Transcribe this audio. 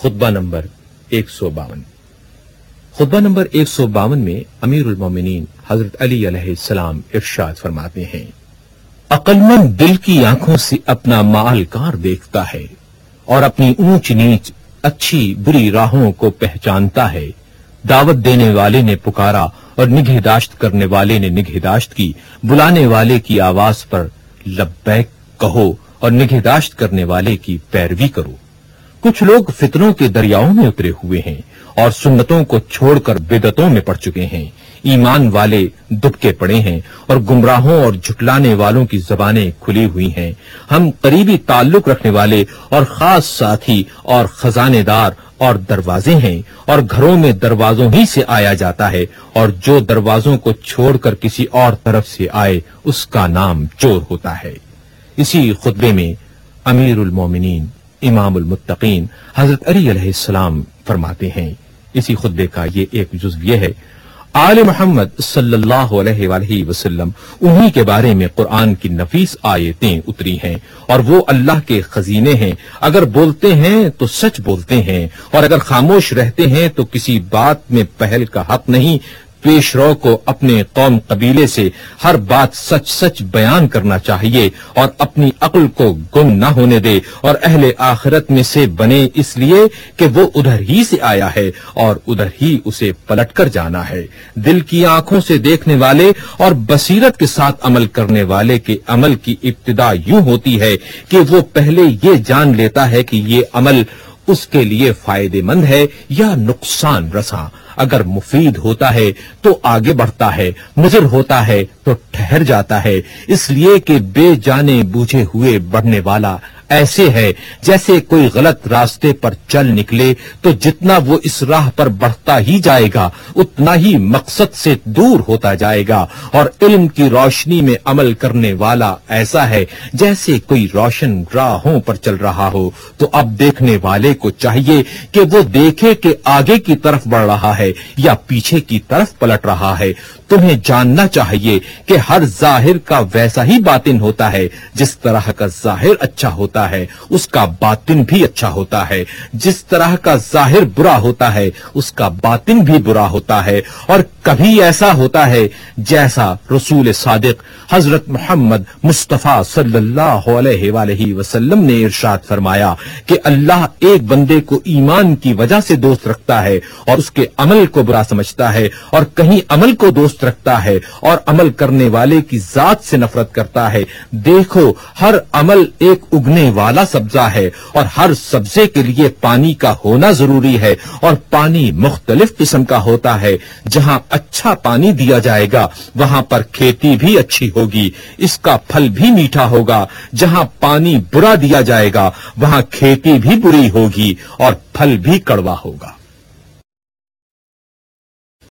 खुतबा number 152। खुतबा number 152 में अमीर उल मोमिनीन हजरत अली अलैहिस्सलाम इरशाद फरमाते हैं, अक्लमंद दिल की आंखों से अपना मालकार देखता है और अपनी ऊंच नीच अच्छी बुरी राहों को पहचानता है। दावत देने वाले ने पुकारा और निगहदाश्त करने वाले ने निगहदाश्त की। बुलाने वाले की आवाज पर लब्बैक कहो और निगहदाश्त करने वाले की पैरवी करो। कुछ लोग फितनों के दरियाओं में उतरे हुए हैं और सुन्नतों को छोड़कर बिदतों में पड़ चुके हैं। ईमान वाले दुबके पड़े हैं और गुमराहों और झुटलाने वालों की जबानें खुली हुई हैं। हम करीबी ताल्लुक रखने वाले और खास साथी और खजानेदार और दरवाजे हैं और घरों में दरवाजों ही से आया जाता है और जो दरवाजों को छोड़कर किसी और तरफ से आए उसका नाम चोर होता है। इसी खुतबे में अमीरुल मोमिनीन इमामुल मुत्तकीन हजरत अली अलैहिस्सलाम फरमाते हैं, इसी खुतबे का ये एक जुज़्व ये है, आले मोहम्मद सल्लल्लाहु अलैहि वसल्लम उन्हीं के बारे में कुरान की नफीस आयतें उतरी हैं और वो अल्लाह के खजीने हैं। अगर बोलते हैं तो सच बोलते हैं और अगर खामोश रहते हैं तो किसी बात में पहल का हक नहीं। पेशरो को अपने कौम कबीले से हर बात सच सच बयान करना चाहिए और अपनी अक्ल को गुम न होने दे और अहले आखिरत में से बने, इसलिए कि वो उधर ही से आया है और उधर ही उसे पलटकर जाना है। दिल की आंखों से देखने वाले और बसीरत के साथ अमल करने वाले के अमल की इब्तिदा यूं होती है कि वो पहले ये जान लेता है कि ये अमल उसके लिए फायदेमंद है या नुकसान रसा। अगर मुफीद होता है तो आगे बढ़ता है, मुज़िर होता है तो ठहर जाता है, इसलिए कि बेजाने बूझे हुए बढ़ने वाला ऐसे है जैसे कोई गलत रास्ते पर चल निकले तो जितना वो इस राह पर बढ़ता ही जाएगा उतना ही मकसद से दूर होता जाएगा। और इल्म की रोशनी में अमल करने वाला ऐसा है जैसे कोई रोशन राहों पर चल रहा हो। तो अब देखने वाले को चाहिए कि वो देखे कि आगे की तरफ बढ़ रहा है या पीछे की तरफ पलट रहा है। तुम्हें जानना चाहिए कि हर जाहिर का वैसा ही बातिन होता है। जिस तरह का जाहिर अच्छा होता है उसका बातिन भी अच्छा होता है, जिस तरह का जाहिर बुरा होता है उसका बातिन भी बुरा होता है। और कभी ऐसा होता है जैसा रसूल सादिक हजरत मोहम्मद मुस्तफा सल्लल्लाहु अलैहि वसल्लम ने इरशाद फरमाया कि अल्लाह एक बंदे को ईमान की वजह से दोस्त रखता है और उसके अमल को बुरा समझता है, और कहीं अमल को दोस्त रखता है और अमल करने वाले की जात से नफरत करता है। देखो, हर अमल एक उगने वाला सब्जा है और हर सब्जे के लिए पानी का होना जरूरी है, और पानी मुख्तलिफ किस्म का होता है। जहां अच्छा पानी दिया जाएगा वहां पर खेती भी अच्छी होगी, इसका फल भी मीठा होगा। जहां पानी बुरा दिया जाएगा वहां खेती भी बुरी होगी और फल भी कड़वा होगा।